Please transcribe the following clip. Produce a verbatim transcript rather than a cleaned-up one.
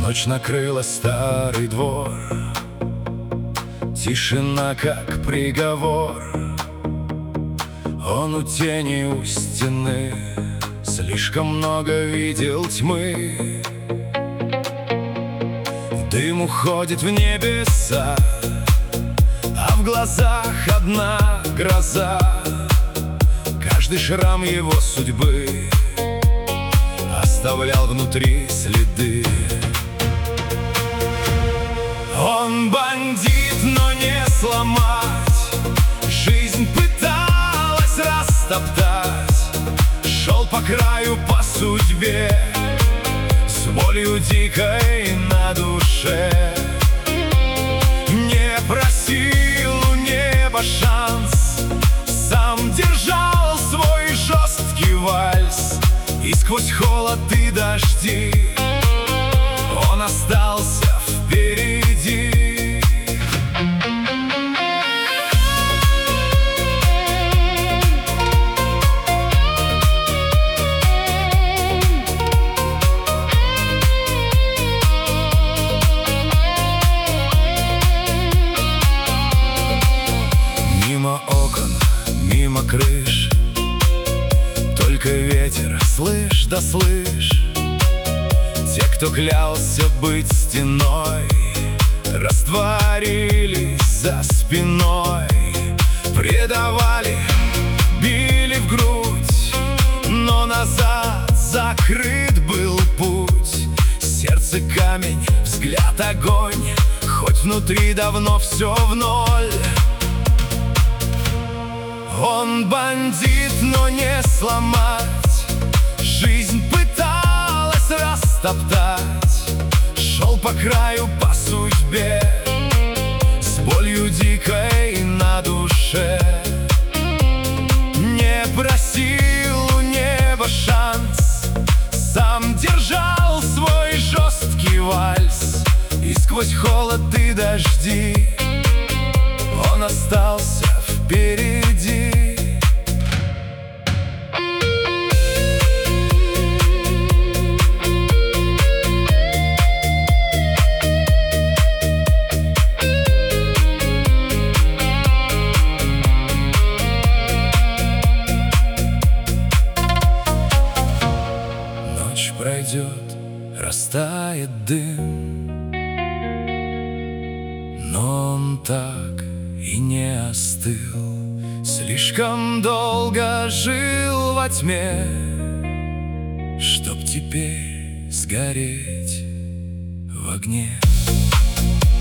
Ночь накрыла старый двор, тишина, как приговор. Он у тени, у стены, слишком много видел тьмы. Дым уходит в небеса, а в глазах одна гроза. Каждый шрам его судьбы оставлял внутри следы. Он бандит, но не сломать, жизнь пыталась растоптать. Шел по краю по судьбе, с болью дикой на душе. Не просил у неба шанс, сам держал свой жесткий вальс. И сквозь холод и дожди он остался впереди. Мимо окон, мимо крыш, только ветер, слышь да слышь. Те, кто клялся быть стеной, растворились за спиной. Предавали, били в грудь, но назад закрыт был путь. Сердце камень, взгляд огонь, хоть внутри давно все в ноль. Он бандит, но не сломать, жизнь пыталась растоптать. Шел по краю по судьбе, с болью дикой на душе. Не просил у неба шанс, сам держал свой жесткий вальс. И сквозь холод и дожди он остался впереди. Ночь пройдет, растает дым, но он так и не остыл. Слишком долго жил во тьме, чтоб теперь сгореть в огне.